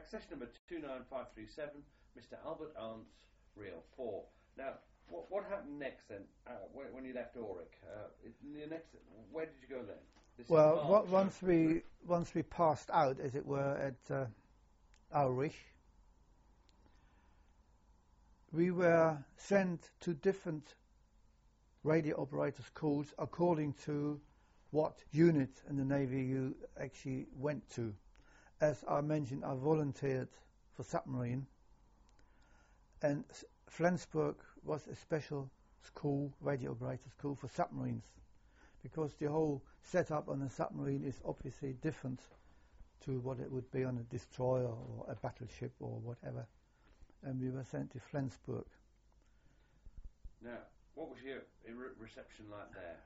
accession number 29537, Mr. Albert Arndt's Reel 4. Now, what happened next then, when you left Aurich? Where did you go then? Well, once we passed out, as it were, at Aurich, we were sent to different radio operator schools according to what unit in the Navy you actually went to. As I mentioned, I volunteered for submarine, and Flensburg was a special school, radio operator school for submarines, because the whole setup on a submarine is obviously different to what it would be on a destroyer or a battleship or whatever. And we were sent to Flensburg. Now, what was your reception like there?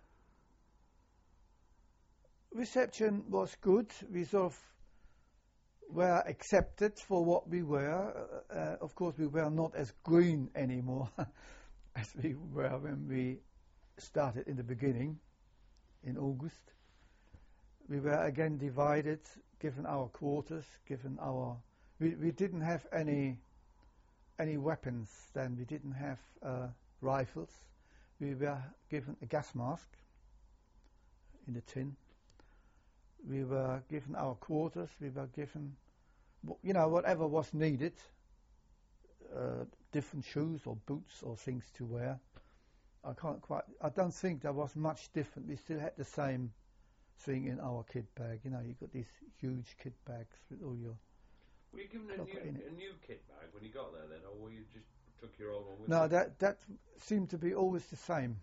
Reception was good. We sort of were accepted for what we were. Of course, we were not as green anymore as we were when we started in the beginning, in August. We were again divided, given our quarters, given our... We didn't have any weapons then. We didn't have rifles. We were given a gas mask in a tin. We were given our quarters. We were given, whatever was needed, different shoes or boots or things to wear. I don't think there was much different. We still had the same thing in our kit bag. You got these huge kit bags with all your... Were you given a new kit bag when you got there then, or were you just took your old one with you? No, that seemed to be always the same.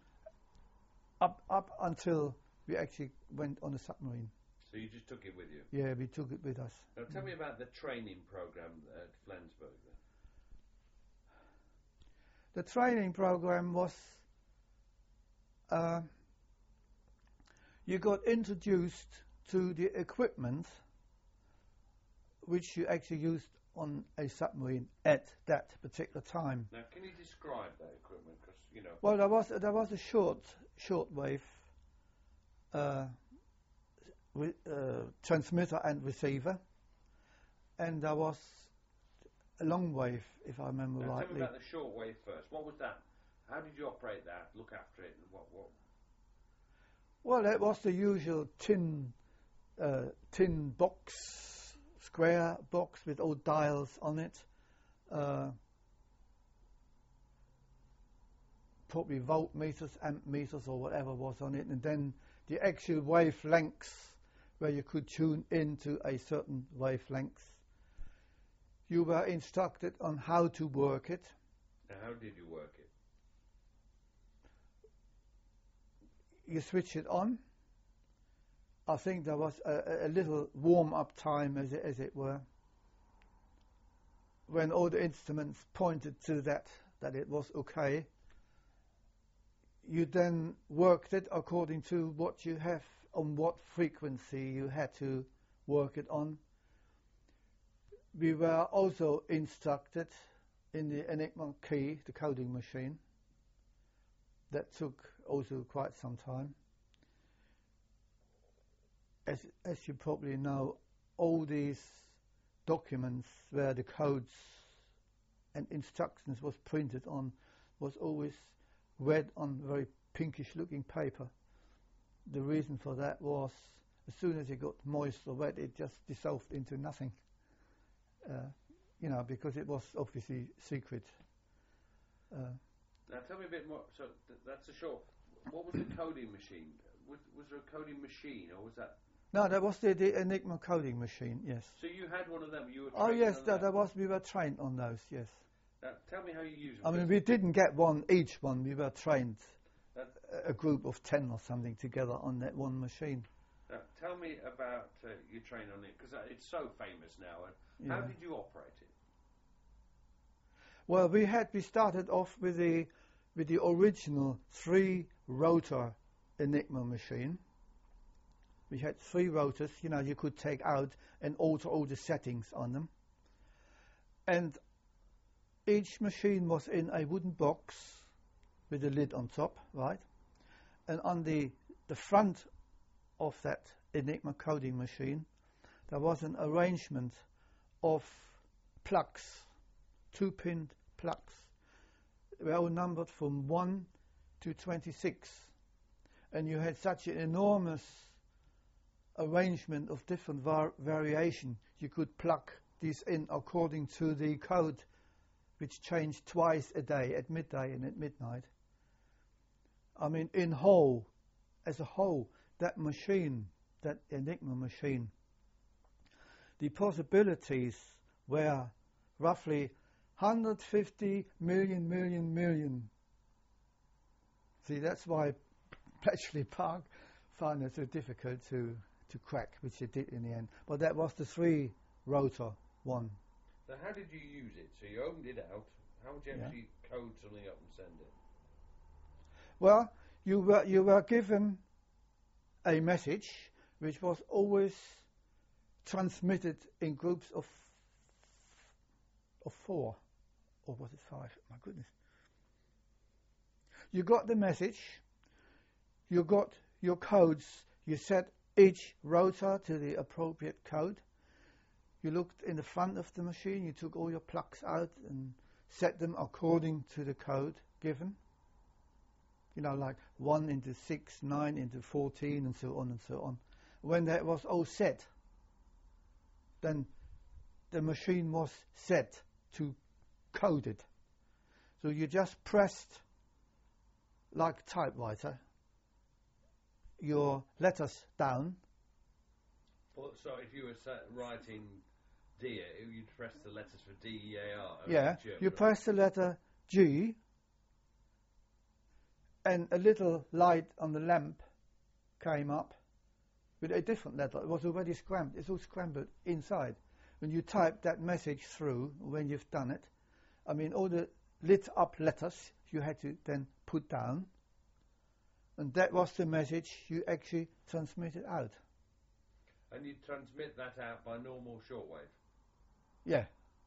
Up until we actually went on a submarine. So you just took it with you? Yeah, we took it with us. Now tell me about the training program at Flensburg then. The training program was... you got introduced to the equipment which you actually used on a submarine at that particular time. Now, can you describe that equipment? Because Well, there was a shortwave transmitter and receiver, and there was a long wave, if I remember rightly. Tell me about the shortwave first. What was that? How did you operate that? Look after it, and what? Well, it was the usual tin box, square box with all dials on it. Probably voltmeters, amp meters, or whatever was on it, and then the actual wavelengths where you could tune into a certain wavelength. You were instructed on how to work it. Now, how did you work it? You switch it on. I think there was a little warm-up time, as it were, when all the instruments pointed to that it was okay. You then worked it according to what you have, on what frequency you had to work it on. We were also instructed in the Enigma key, the coding machine. That took also quite some time. As you probably know, all these documents where the codes and instructions was printed on was always read on very pinkish looking paper. The reason for that was as soon as it got moist or wet, it just dissolved into nothing. Because it was obviously secret. Now tell me a bit more. So that's a short. What was the coding machine? Was there a coding machine, or was that? No, that was the Enigma coding machine. Yes. So you had one of them. You were. Oh yes, there was. We were trained on those. Yes. Now, tell me how you use them. I mean, we didn't get one each one. We were trained, a group of 10 or something together on that one machine. Now, tell me about your training on it, because it's so famous now. And how did you operate it? Well, we started off with the original 3-rotor Enigma machine. We had 3 rotors, you could take out and alter all the settings on them. And each machine was in a wooden box with a lid on top, right? And on the front of that Enigma coding machine, there was an arrangement of plugs, 2-pin plugs. They were all numbered from 1 to 26. And you had such an enormous arrangement of different variation. You could plug these in according to the code, which changed twice a day, at midday and at midnight. I mean, as a whole, that machine, that Enigma machine, the possibilities were roughly 150 million. See, that's why Bletchley Park found it so difficult to crack, which it did in the end. But that was the 3-rotor one. So how did you use it? So you opened it out. How would you actually code something up and send it? Well, you were given a message which was always transmitted in groups of 4, or was it 5? My goodness. You got the message, you got your codes, you set each rotor to the appropriate code. You looked in the front of the machine, you took all your plugs out and set them according to the code given. You know, like 1 into 6, 9 into 14, and so on and so on. When that was all set, then the machine was set to code it. So you just pressed, like a typewriter, your letters down. Well, so if you were writing deer, you'd press the letters for D-E-A-R. Yeah, you press the letter G, and a little light on the lamp came up with a different letter. It was already scrambled. It's all scrambled inside. When you type that message through, when you've done it, I mean, all the lit up letters you had to then put down, and that was the message you actually transmitted out. And you transmit that out by normal shortwave? Yeah.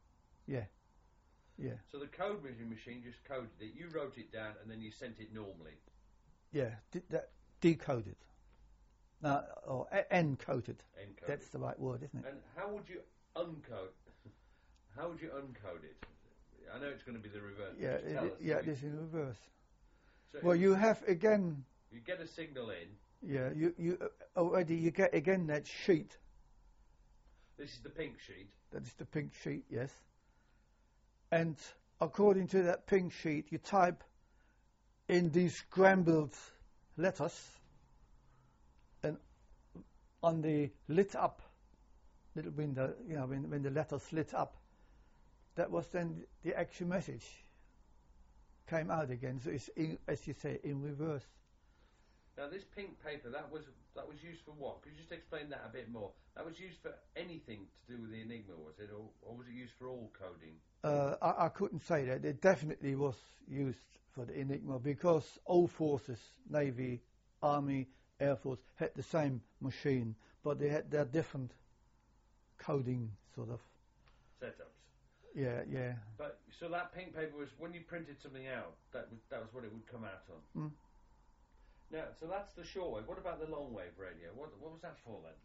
So the code machine just coded it, you wrote it down, and then you sent it normally? Yeah, decoded. Or encoded. That's the right word, isn't it? And how would you uncode? How would you uncode it? I know it's going to be the reverse. Yeah, this is reverse. So well, you have again. You get a signal in. Yeah, you get again that sheet. This is the pink sheet. That is the pink sheet, yes. And according to that pink sheet, you type in these scrambled letters, and on the lit up little window, you know, when the letters lit up, that was then the actual message came out again. So it's, as you say, in reverse. Now this pink paper, that was used for what? Could you just explain that a bit more? That was used for anything to do with the Enigma, was it? Or was it used for all coding? I couldn't say that. It definitely was used for the Enigma because all forces, Navy, Army, Air Force, had the same machine, but they had their different coding sort of setups. Yeah. But so that pink paper was when you printed something out. That was what it would come out on. Mm. Now, so that's the shortwave. What about the long wave radio? What was that for then?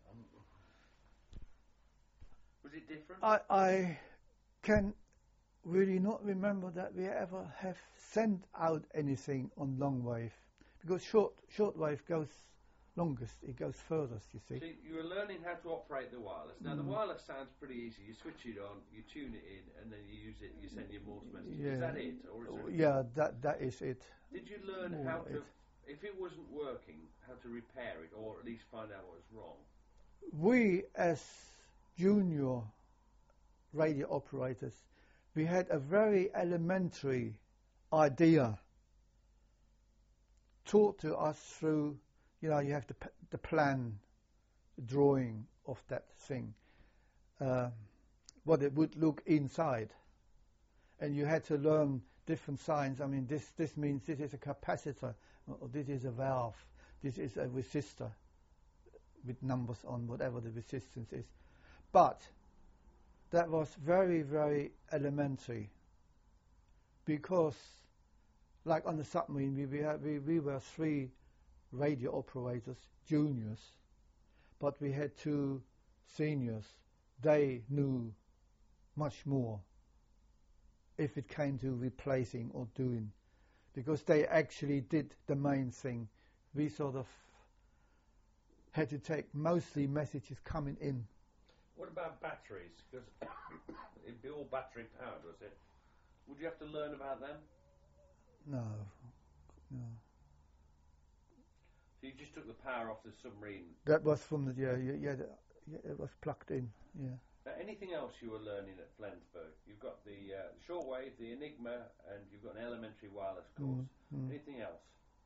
Was it different? I can really not remember that we ever have sent out anything on long wave, because short wave goes longest, it goes furthest, you see. So you were learning how to operate the wireless. Now the wireless sounds pretty easy. You switch it on, you tune it in, and then you use it, you send your Morse message. Yeah. Is that it? Or is there yeah, that is it. Did you learn how to, if it wasn't working, how to repair it, or at least find out what was wrong? We, as junior radio operators, we had a very elementary idea taught to us through, you know, you have the plan, the drawing of that thing, what it would look inside. And you had to learn different signs. I mean, this means this is a capacitor, or this is a valve, this is a resistor with numbers on whatever the resistance is. But that was very, very elementary, because like on the submarine, we were 3 radio operators, juniors, but we had 2 seniors. They knew much more if it came to replacing or doing, because they actually did the main thing. We sort of had to take mostly messages coming in. What about batteries? Because it'd be all battery powered, was it? Would you have to learn about them? No. So you just took the power off the submarine. That was from the it was plugged in. Yeah. Now, anything else you were learning at Flensburg? You've got the shortwave, the Enigma, and you've got an elementary wireless course. Anything else?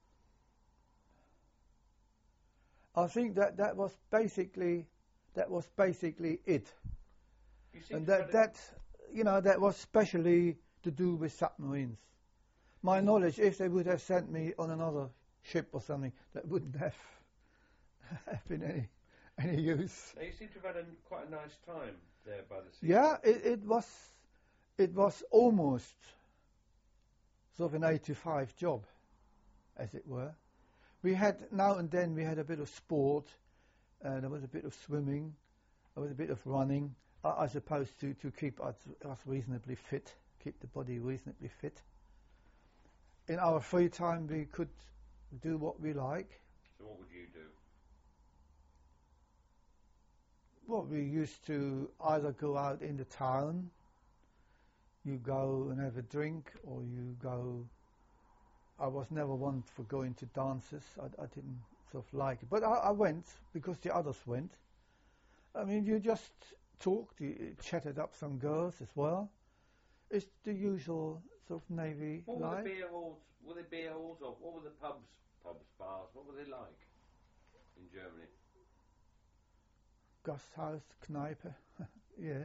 I think that was basically it. And that was specially to do with submarines. My knowledge, if they would have sent me on another ship or something, that wouldn't have been any use. Now you seem to have had quite a nice time there by the sea. Yeah, it was almost sort of an 8 to 5 job, as it were. We had, now and then, we had a bit of sport, there was a bit of swimming, there was a bit of running, I suppose to keep us reasonably fit, keep the body reasonably fit. In our free time, we could do what we like. So what would you do? Well, we used to either go out in the town, you go and have a drink, or you go... I was never one for going to dances. I didn't sort of like it. But I went because the others went. I mean, you just talked, you chatted up some girls as well. It's the usual sort of Navy life. What were the beer halls? Were they beer halls, or what were the pubs, bars? What were they like in Germany? Gasthaus, Kneipe, yeah.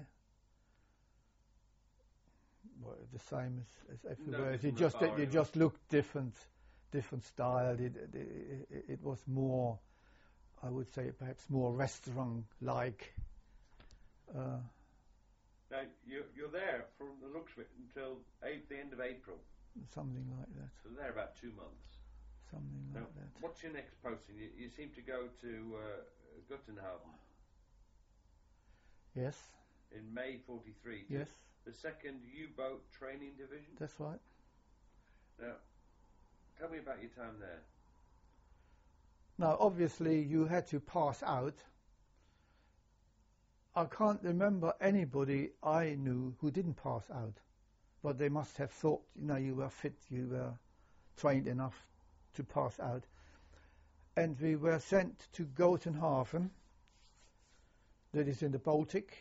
Well, the same as everywhere. No, you just looked different style. It was more, I would say, perhaps more restaurant-like. Now you're there from the looks of it until the end of April. Something like that. So there about 2 months. Something like that. What's your next posting? You seem to go to Guttenhaven. Yes. In May 43. Yes. The 2nd U-boat training division. That's right. Now, tell me about your time there. Now, obviously, you had to pass out. I can't remember anybody I knew who didn't pass out, but they must have thought, you were fit, you were trained enough to pass out. And we were sent to Gothenhafen, that is in the Baltic.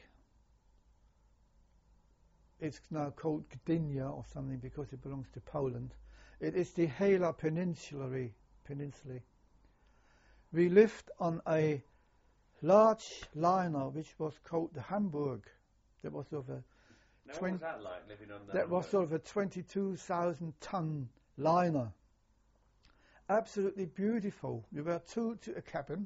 It's now called Gdynia or something because it belongs to Poland. It is the Hela Peninsula. We lived on a large liner which was called the Hamburg. That was sort of a what was that like, living on that? That was sort of a 22,000 ton liner. Absolutely beautiful. We were two to a cabin.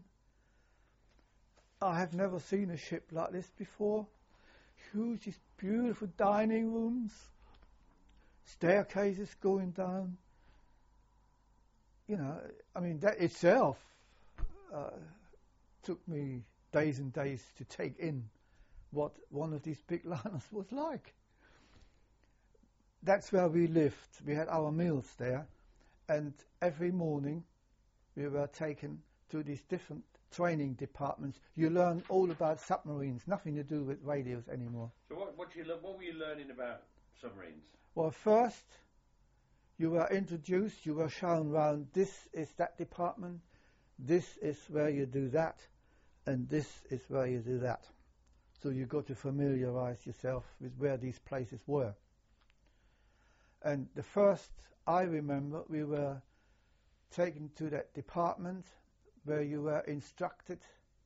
I have never seen a ship like this before. Huge, beautiful dining rooms, staircases going down. I mean, that itself took me days and days to take in what one of these big liners was like. That's where we lived. We had our meals there, and every morning we were taken to these different training departments. You learn all about submarines, nothing to do with radios anymore. So what were you learning about submarines? Well, first you were introduced, you were shown round, this is that department, this is where you do that, and this is where you do that. So you got to familiarize yourself with where these places were. And the first I remember, we were taken to that department where you were instructed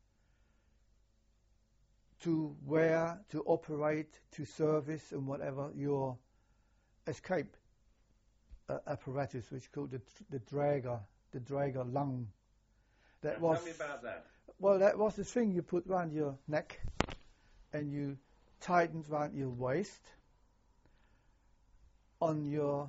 to where to operate, to service and whatever your escape apparatus, which is called the Drager lung. Tell me about that. Well, that was the thing you put round your neck and you tightened round your waist. On your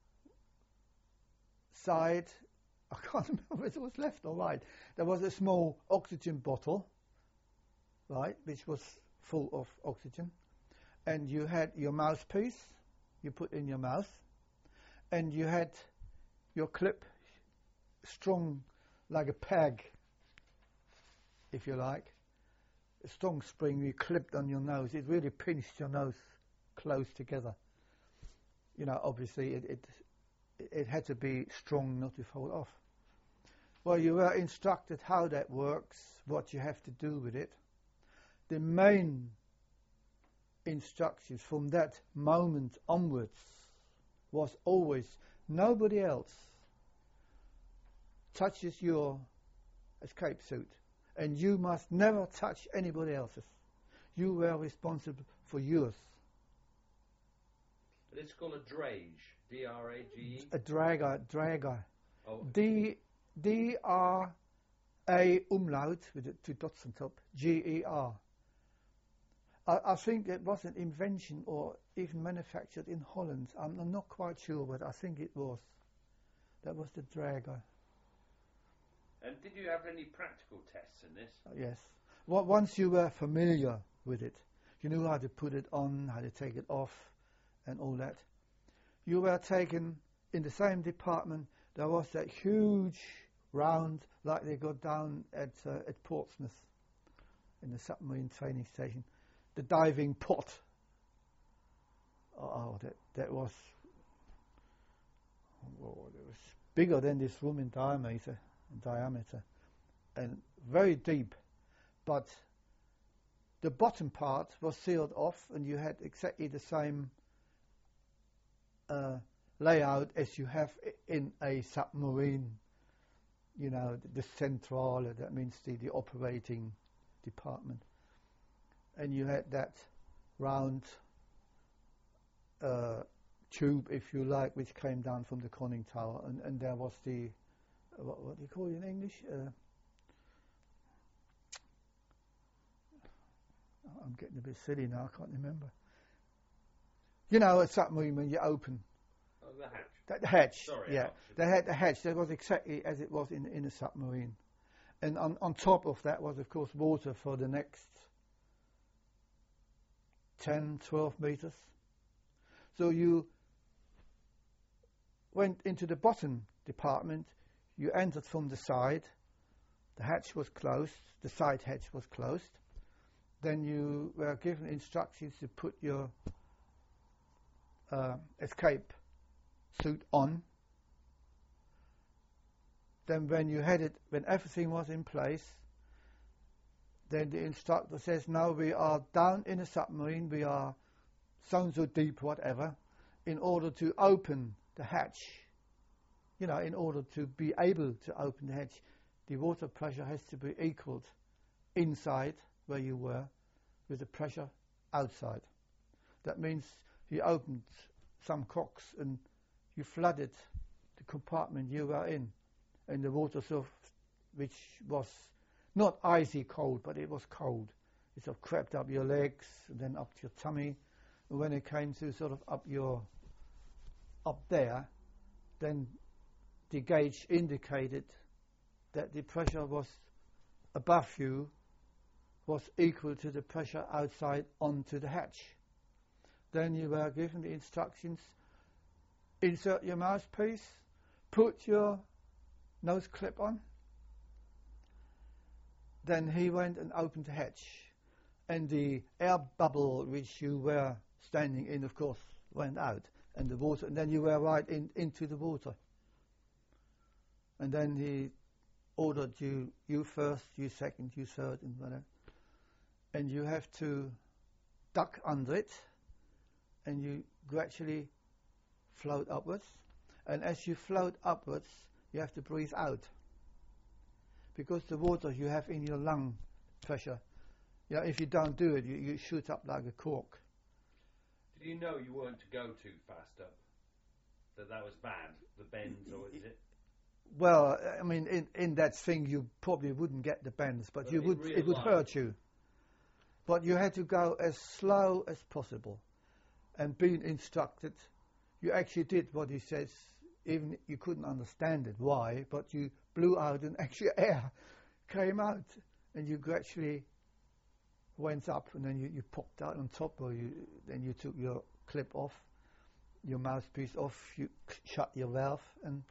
side, I can't remember if it was left or right, there was a small oxygen bottle, right, which was full of oxygen, and you had your mouthpiece you put in your mouth, and you had your clip strong like a peg, if you like, a strong spring you clipped on your nose. It really pinched your nose close together. You know, obviously it had to be strong not to fall off. Well, you were instructed how that works, what you have to do with it. The main instructions from that moment onwards was always nobody else touches your escape suit, and you must never touch anybody else's. You were responsible for yours. But it's called a drage, D-R-A-G-E? A dragger. Oh. D-R-A umlaut with the two dots on top, G-E-R. I think it was an invention or even manufactured in Holland. I'm not quite sure, but I think it was. That was the dragger. And did you have any practical tests in this? Yes. Well, once you were familiar with it, you knew how to put it on, how to take it off, and all that. You were taken in the same department. There was that huge round, like they got down at Portsmouth, in the submarine training station. The diving pot. That was bigger than this room in diameter, and very deep. But the bottom part was sealed off, and you had exactly the same layout as you have in a submarine. You know, the central, that means the operating department. And you had that round tube, if you like, which came down from the conning tower, and there was the what do you call it in English? I'm getting a bit silly now. I can't remember. You know, a submarine when you open. Oh, the hatch. The hatch. Sorry, yeah. They had the hatch. That was exactly as it was in a submarine, and on top of that was, of course, water for the next 10, 12 meters. So you went into the bottom department, you entered from the side, the hatch was closed, the side hatch was closed. Then you were given instructions to put your escape suit on. Then when everything was in place, then the instructor says, now we are down in a submarine, we are so deep, whatever, in order to open the hatch, you know, in order to be able to open the hatch, the water pressure has to be equaled inside where you were with the pressure outside. That means you opened some cocks and you flooded the compartment you were in, and the water which was not icy cold, but it was cold. It sort of crept up your legs and then up to your tummy. And when it came to sort of up there, then the gauge indicated that the pressure was above you was equal to the pressure outside onto the hatch. Then you were given the instructions: insert your mouthpiece, put your nose clip on. Then he went and opened the hatch, and the air bubble which you were standing in, of course, went out, and the water, and then you were right into the water. And then he ordered you first, you second, you third, and whatever. And you have to duck under it, and you gradually float upwards. And as you float upwards, you have to breathe out, because the water you have in your lung pressure, if you don't do it, you shoot up like a cork. Did you know you weren't to go too fast up? That was bad, the bends, or is it? Well, I mean, in that thing you probably wouldn't get the bends, but it would hurt you. But you had to go as slow as possible. And being instructed, you actually did what he says, even you couldn't understand it, why, but you blew out and actually air came out, and you gradually went up, and then you popped out on top, or then you took your clip off, your mouthpiece off, you shut your valve, and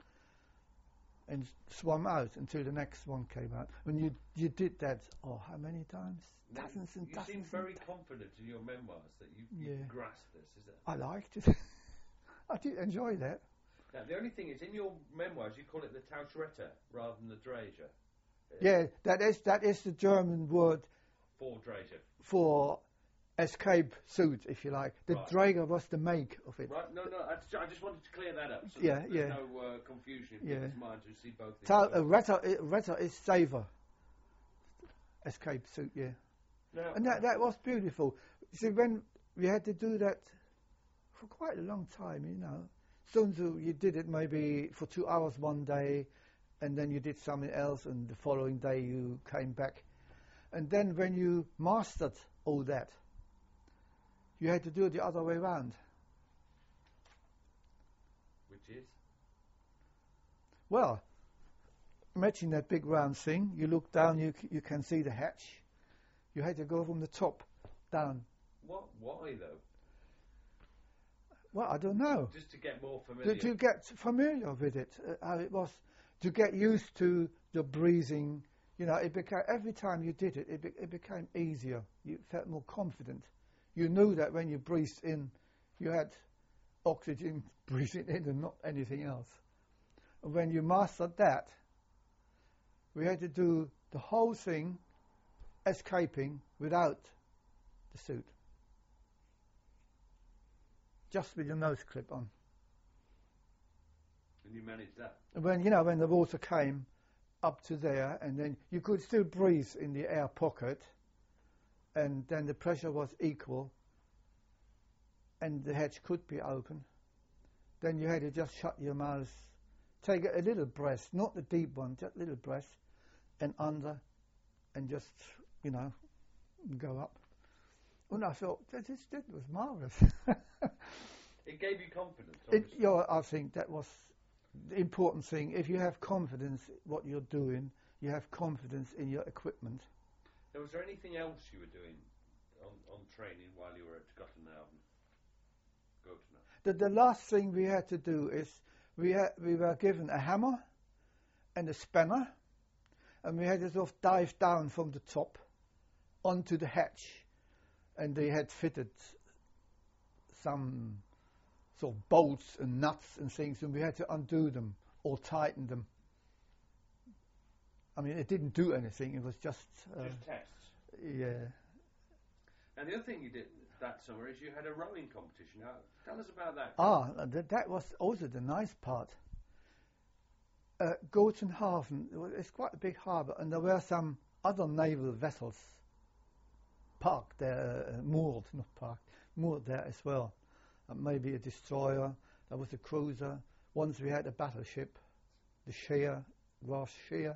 swam out until the next one came out. When you did that, how many times? Dozens and dozens. You seem very confident in your memoirs that you grasped this, is it? I liked it. I did enjoy that. Now, the only thing is, in your memoirs, you call it the Tauschretter rather than the Drager. Yeah, that is the German word for Drager. For escape suit, if you like. The Drager was the make of it. Right, no, I just wanted to clear that up. So there's no confusion in people's minds who see both things. Retter is saver. Escape suit, yeah. Now, and that was beautiful. See, when we had to do that for quite a long time, Sun Tzu, you did it maybe for 2 hours one day, and then you did something else, and the following day you came back. And then when you mastered all that, you had to do it the other way around. Which is? Well, imagine that big round thing. You look down, you can see the hatch. You had to go from the top down. Why though? Well, I don't know. Just to get more familiar. To get familiar with it, how it was, to get used to the breathing. It became, every time you did it, it became easier. You felt more confident. You knew that when you breathed in, you had oxygen breathing in and not anything else. And when you mastered that, we had to do the whole thing escaping without the suit. Just with your nose clip on. And you managed that? When the water came up to there, and then you could still breathe in the air pocket, and then the pressure was equal, and the hatch could be open. Then you had to just shut your mouth, take a little breath, not the deep one, just a little breath, and under, and just, go up. And I thought, that was marvellous. It gave you confidence. I think that was the important thing. If you have confidence in what you're doing, you have confidence in your equipment. Now, was there anything else you were doing on training while you were at Gottenhausen? The last thing we had to do is we were given a hammer and a spanner, and we had to sort of dive down from the top onto the hatch, and they had fitted some sort of bolts and nuts and things, and we had to undo them or tighten them. I mean, it didn't do anything. It was just tests. Yeah. And the other thing you did that summer is you had a rowing competition. Now, tell us about that. That was also the nice part. Gothenhafen, it's quite a big harbour, and there were some other naval vessels parked there, moored there as well. Maybe a destroyer, there was a cruiser. Once we had a battleship, the Scheer, Ross Scheer.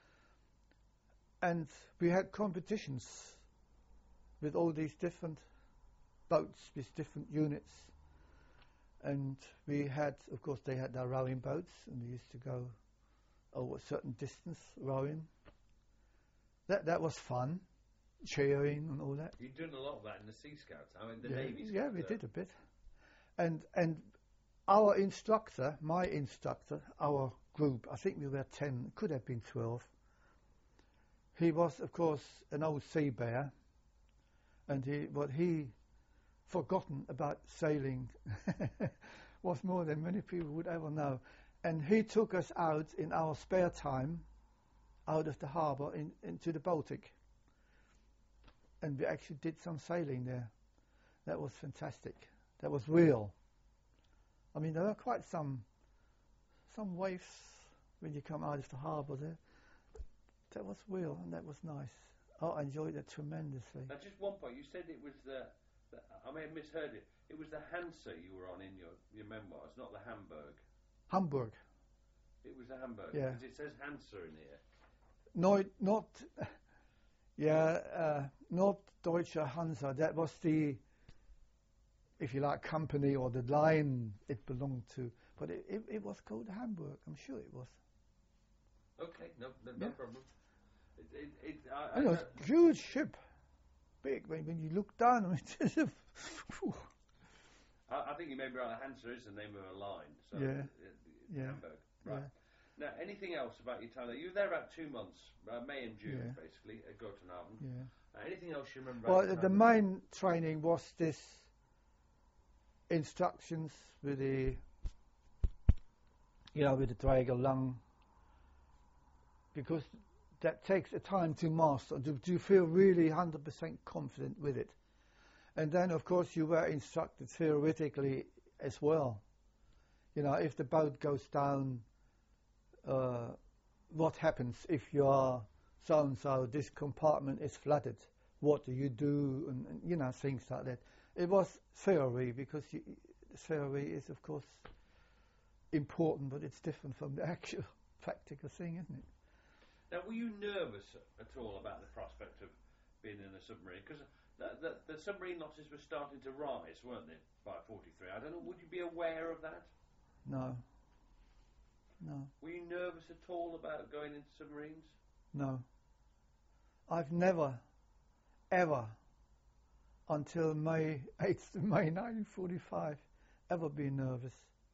And we had competitions with all these different boats with different units. And we had, of course, they had their rowing boats, and we used to go over a certain distance rowing. That was fun, cheering and all that. You're doing a lot of that in the Sea Scouts, the Navy Scouts. Yeah, we did a bit. And our instructor, my instructor, our group, I think we were 10, could have been 12. He was, of course, an old sea bear, and he forgotten about sailing was more than many people would ever know. And he took us out in our spare time, out of the harbour into the Baltic. And we actually did some sailing there. That was fantastic. That was real. I mean, there were quite some waves when you come out of the harbour there. That was real, and that was nice. I enjoyed it tremendously. Now, just one point. You said it was I may have misheard it. It was the Hansa you were on in your memoirs, not the Hamburg. Hamburg. It was the Hamburg. Yeah. Because it says Hansa in here. No, not Deutsche Hansa. That was the, if you like, company or the line it belonged to. But it was called Hamburg. I'm sure it was. Okay, no problem. It was a huge ship. big. When you look down, it's just, I think you may be right. Hansa is the name of a line. So Yeah. Hamburg. Right. Yeah. Now, anything else about your time there? You were there about 2 months, May and June, Yeah. basically, at Gotenhaven. Yeah. Anything else you remember? About Well, your the time main training was this instructions with the, with the Draeger lung, because that takes a time to master, to feel really 100% confident with it. And then, of course, you were instructed theoretically as well. If the boat goes down, what happens if you are so-and-so, this compartment is flooded? What do you do? And things like that. It was theory, because theory is, of course, important, but it's different from the actual practical thing, isn't it? Now, were you nervous at all about the prospect of being in a submarine? Because the submarine losses were starting to rise, weren't they, by 43? I don't know, would you be aware of that? No. Were you nervous at all about going into submarines? No. I've never, ever, until May 8th, May 1945, ever been nervous.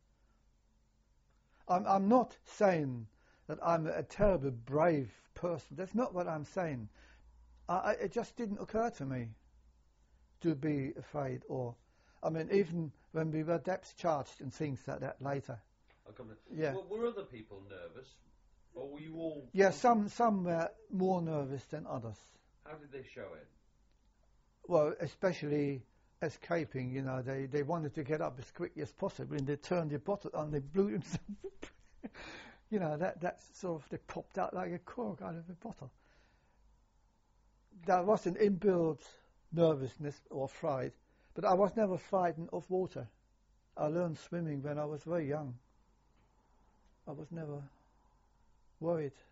I'm not saying that I'm a terribly brave person. That's not what I'm saying. It just didn't occur to me to be afraid, even when we were depth charged and things like that later. Yeah. Well, were other people nervous, or were you all? Yeah, some were more nervous than others. How did they show it? Well, especially escaping. They wanted to get up as quickly as possible, and they turned the bottle on. They blew themselves. That's sort of, they popped out like a cork out of a bottle. There was an inbuilt nervousness or fright, but I was never frightened of water. I learned swimming when I was very young. I was never worried.